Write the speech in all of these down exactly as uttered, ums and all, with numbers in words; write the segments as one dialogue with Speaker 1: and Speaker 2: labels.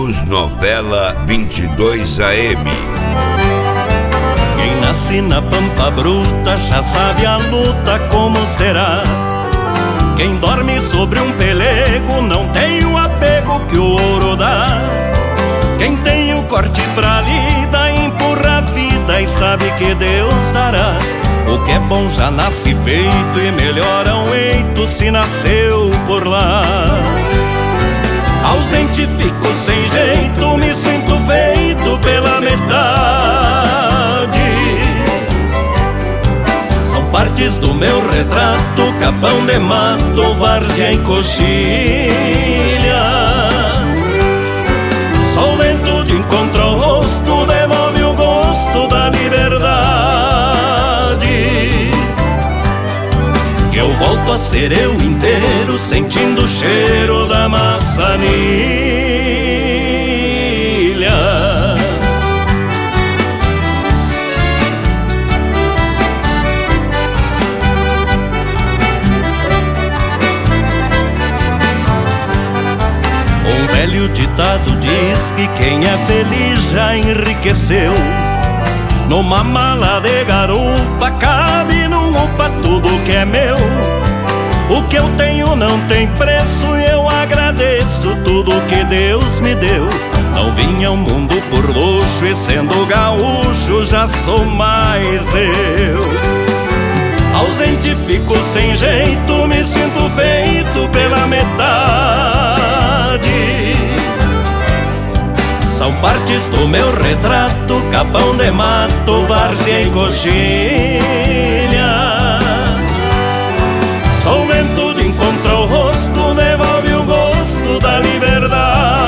Speaker 1: News Novela vinte e dois A M.
Speaker 2: Quem nasce na pampa bruta já sabe a luta como será. Quem dorme sobre um pelego não tem o apego que o ouro dá. Quem tem o corte pra lida empurra a vida e sabe que Deus dará. O que é bom já nasce feito e melhora um eito se nasceu por lá. Ausente fico sem jeito, me sinto feito pela metade. São partes do meu retrato, capão de mato, várzea e coxilha. Só o vento de encontro ao rosto devolve o gosto da liberdade. Que eu volto a ser eu inteiro, sentindo o cheiro da maçanilha. Um velho ditado diz que quem é feliz já enriqueceu. Numa mala de garupa cabe num upa tudo que é meu. O que eu tenho não tem preço e eu agradeço tudo que Deus me deu. Não vim ao mundo por luxo e sendo gaúcho já sou mais eu. Ausente fico sem jeito, me sinto feito pela metade. São partes do meu retrato, capão de mato, várzea e coxilha. Só o vento de encontro ao rosto devolve o gosto da liberdade.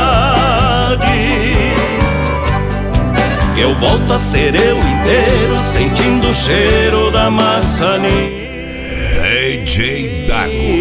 Speaker 2: Que eu volto a ser eu inteiro, sentindo o cheiro da maçanilha.
Speaker 1: D J Dago.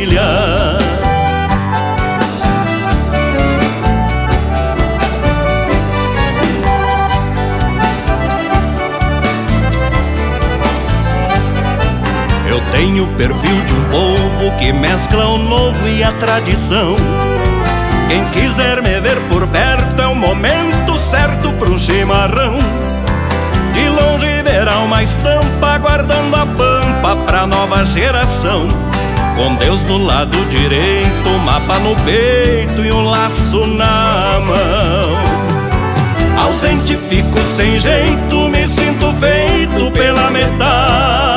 Speaker 2: Eu tenho o perfil de um povo que mescla o novo e a tradição. Quem quiser me ver por perto é o momento certo para um chimarrão. De longe verá uma estampa guardando a pampa pra nova geração. Com Deus do lado direito, mapa no peito e um laço na mão. Ausente fico sem jeito, me sinto feito pela metade.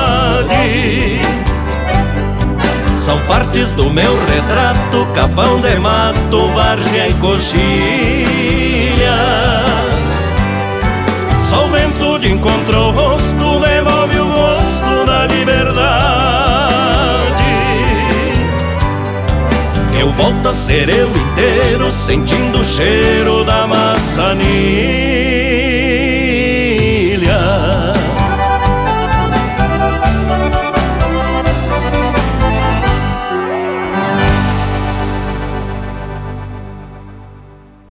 Speaker 2: São partes do meu retrato, capão de mato, várzea e coxilha. Só o vento de encontro ao rosto devolve o gosto da liberdade. Que eu volto a ser eu inteiro, sentindo o cheiro da maçanilha.